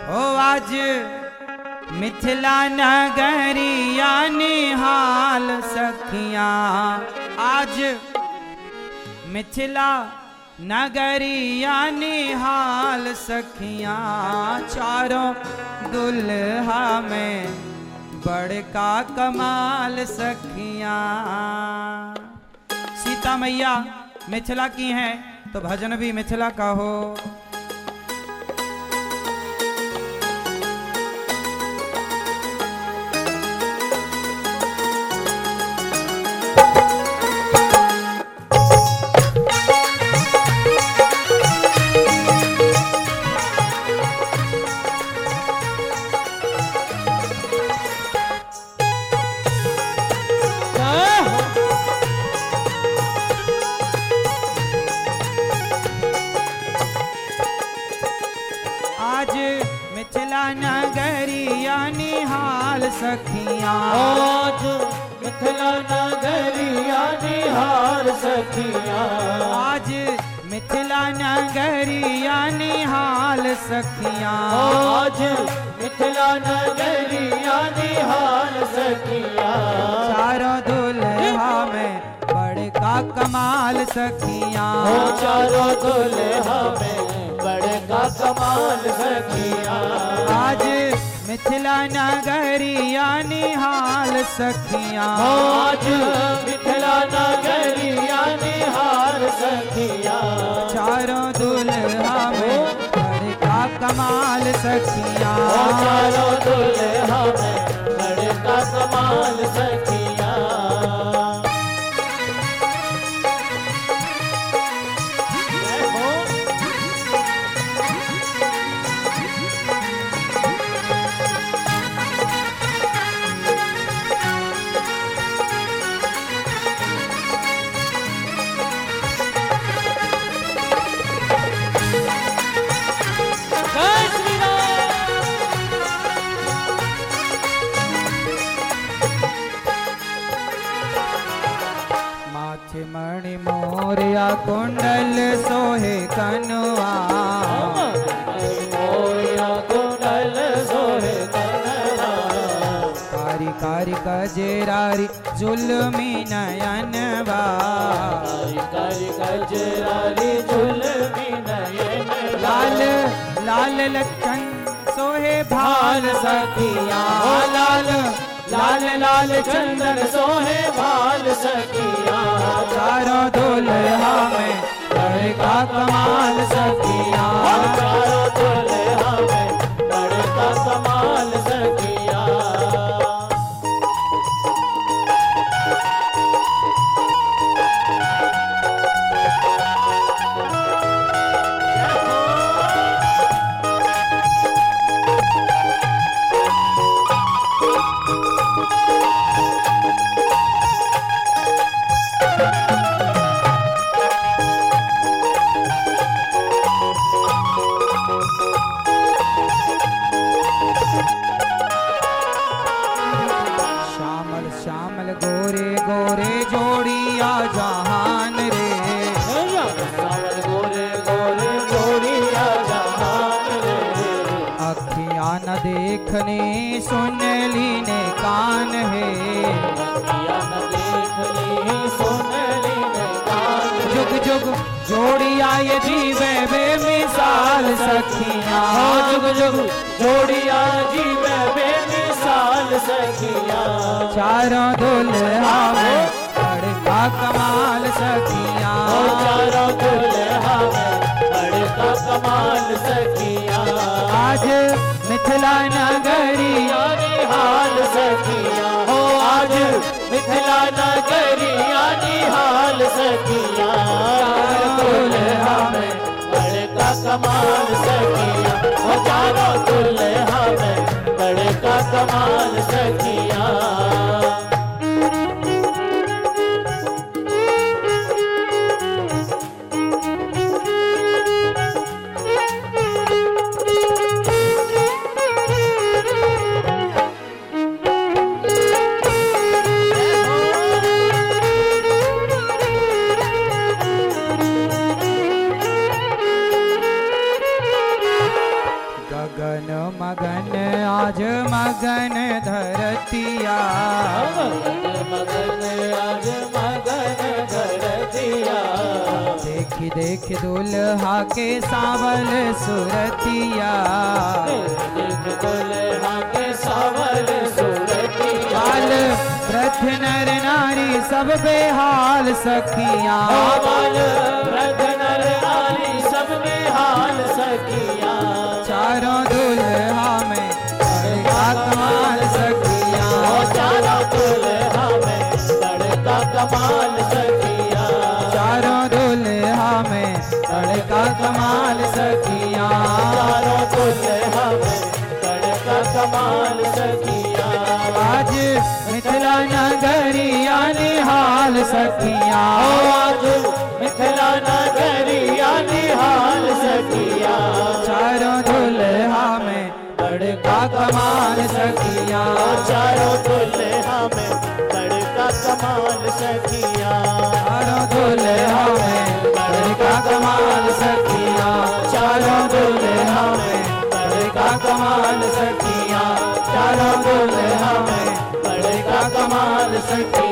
ओ आज मिथिला नगरिया निहाल सखियाँ, आज मिथिला नगरिया निहाल सखियाँ, चारों दुल्हा में बड़का कमाल सखियाँ। सीता मैया मिथिला की हैं तो भजन भी मिथिला का हो। आज मिथिला नगरिया निहाल सखियाँ, आज मिथिला नगरिया निहाल सखियाँ, आज मिथिला नगरिया निहाल सखियाँ, आज मिथिला नगरिया निहाल सखियाँ, चारों दुल्हा में बड़का कमाल सखियाँ, चारों दुल्हा में बड़का कमाल सखियाँ, आज मिथिला नगरिया निहाल सखियाँ, आज मिथिला नगरिया निहाल सखियाँ, चारों दुल्हा में बड़का कमाल सखियाँ, चारों दुल्हा में बड़का कमाल सखियाँ। माथे मणि मोरिया कुंडल सोहे कनुआ, मोरिया कुंडल सोहे कनवा, कारी कारी कजेरारी जुल्मी नयनवा, कारी गजरारी झुलमी नयन, लाल लाल लखन सोहे भाल सखियाँ, लाल लाल लाल चंदन सोहे भाल सखियाँ, चारों दुल्हा में बड़का कमाल सखियाँ, चारों दुल्हा में बड़का कमाल सखियाँ। श्यामल श्यामल गोरे गोरे जोड़िया जहान रे, सावन गोरे गोरे गोरिया जहान रे, अखियाँ न देखने सुन ली ने कान है, अखियाँ न देखनी सुन ली ने कान, जुग जुग जोड़िया ये जीवे बेमिसाल सखियाँ, जुग जुग जोड़िया जीवे बेमिसाल सखियाँ, चारों दुल्हा में बड़का कमाल सखियाँ, चारों दुल्हा में बड़का कमाल सखियाँ, आज मिथिला नगरिया निहाल सखियाँ, हो आज मिथिला नगरिया निहाल सखियाँ, दुल्हा में बड़का कमाल सखियाँ, हो चारों दुल्हा में बड़का कमाल सखियाँ। मगन मगन आज मगन धरतिया, मगन आज मगन धरतिया। देखी देख दुल्हा के सावल सुरतिया, देख दुल्हा के सावल सुरतिया। बाल वृद्ध नर नारी सब बेहाल सखियाँ, बाल वृद्ध नर नारी सब बेहाल सखियाँ। चारों दुल्हा में बड़का कमाल सखियाँ, चारों दुल्हा में बड़का कमाल सखियाँ। चारों दुल्हा में बड़का कमाल सखियाँ, चारों दुल्हा में बड़का कमाल सखियाँ। आज मिथिला नगरिया निहाल सखियाँ, आज मिथिला नगरिया निहाल सखियाँ। चारों दुल्हा में बड़का कमाल सखियाँ, चारों दुल्हा में बड़का कमाल सखियाँ। चारों दुल्हा में बड़का कमाल सखियाँ, चारों दुल्हा में बड़का कमाल सखियाँ, चारों दुल्हा में बड़का कमाल सखियाँ।